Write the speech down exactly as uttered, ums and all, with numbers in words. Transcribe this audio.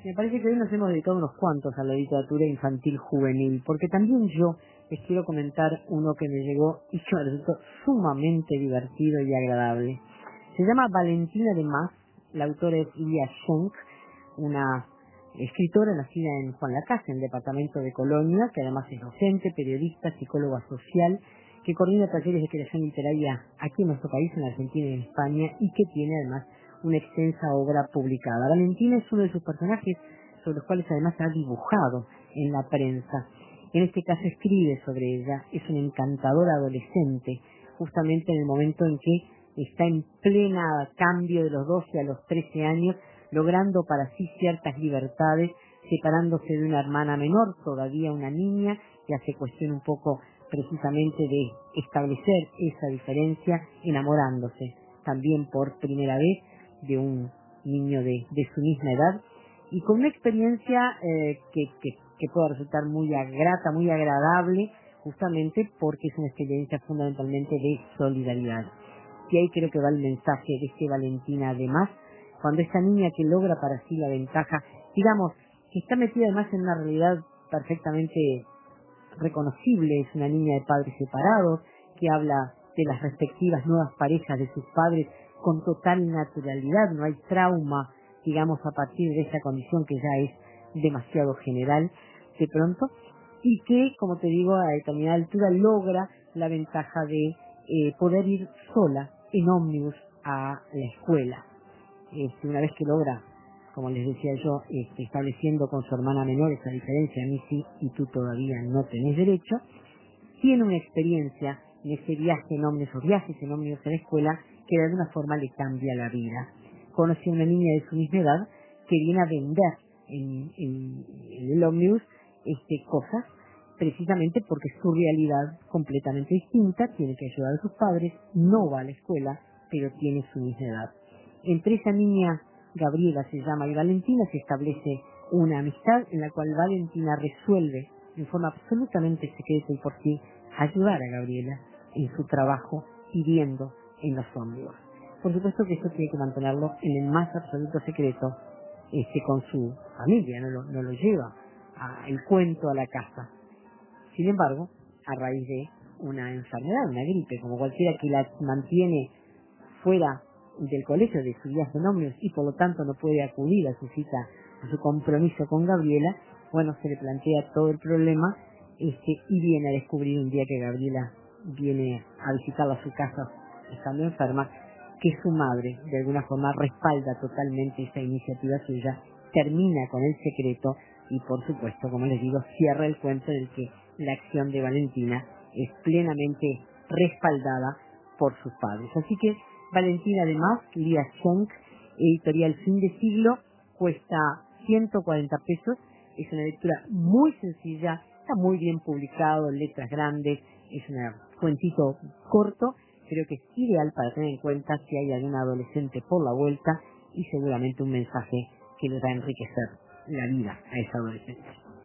Me parece que hoy nos hemos dedicado unos cuantos a la literatura infantil juvenil, porque también yo les quiero comentar uno que me llegó y que me resultó sumamente divertido y agradable. Se llama Valentina de Más, la autora es Lilia Schenk, una escritora nacida en Juan Lacase, en el departamento de Colonia, que además es docente, periodista, psicóloga social, que coordina talleres de creación literaria aquí en nuestro país, en Argentina y en España, y que tiene además una extensa obra publicada. Valentina es uno de sus personajes sobre los cuales además ha dibujado en la prensa. En este caso escribe sobre ella, es una encantadora adolescente, justamente en el momento en que está en plena cambio de los doce a los trece años, logrando para sí ciertas libertades, separándose de una hermana menor, todavía una niña, que hace cuestión un poco precisamente de establecer esa diferencia, enamorándose también por primera vez de un niño de, de su misma edad, y con una experiencia eh, que, que, que puede resultar muy grata, muy agradable, justamente porque es una experiencia fundamentalmente de solidaridad. Y ahí creo que va el mensaje de este Valentina además, cuando esta niña que logra para sí la ventaja, digamos, que está metida además en una realidad perfectamente reconocible, es una niña de padres separados, que habla de las respectivas nuevas parejas de sus padres con total naturalidad, no hay trauma, digamos, a partir de esa condición que ya es demasiado general de pronto, y que, como te digo, a determinada altura logra la ventaja de eh, poder ir sola en ómnibus a la escuela. Este, una vez que logra, como les decía yo, este, estableciendo con su hermana menor esa diferencia, a mí sí y tú todavía no tenés derecho, tiene una experiencia en ese viaje en ómnibus, o viajes en ómnibus a la escuela, que de alguna forma le cambia la vida. Conoce a una niña de su misma edad que viene a vender en, en, en el ómnibus este, cosas, precisamente porque su realidad completamente distinta, tiene que ayudar a sus padres, no va a la escuela, pero tiene su misma edad. Entre esa niña, Gabriela se llama, y Valentina, se establece una amistad en la cual Valentina resuelve en forma absolutamente secreta y por sí ayudar a Gabriela en su trabajo hiriendo en los ómnibus. Por supuesto que eso tiene que mantenerlo en el más absoluto secreto este, con su familia, no lo, no lo lleva a, el cuento a la casa. Sin embargo, a raíz de una enfermedad, una gripe, como cualquiera que la mantiene fuera del colegio de su viaje en ómnibus y por lo tanto no puede acudir a su cita, a su compromiso con Gabriela, bueno, se le plantea todo el problema este, y viene a descubrir un día que Gabriela viene a visitarla a su casa estando enferma, que su madre de alguna forma respalda totalmente esa iniciativa suya, termina con el secreto y por supuesto, como les digo, cierra el cuento del que la acción de Valentina es plenamente respaldada por sus padres. Así que Valentina además, Lilia Schenk, editorial Fin de Siglo, cuesta ciento cuarenta pesos, es una lectura muy sencilla, está muy bien publicado, en letras grandes, es un cuentito corto, creo que es ideal para tener en cuenta si hay algún adolescente por la vuelta y seguramente un mensaje que les va a enriquecer la vida a esa adolescente.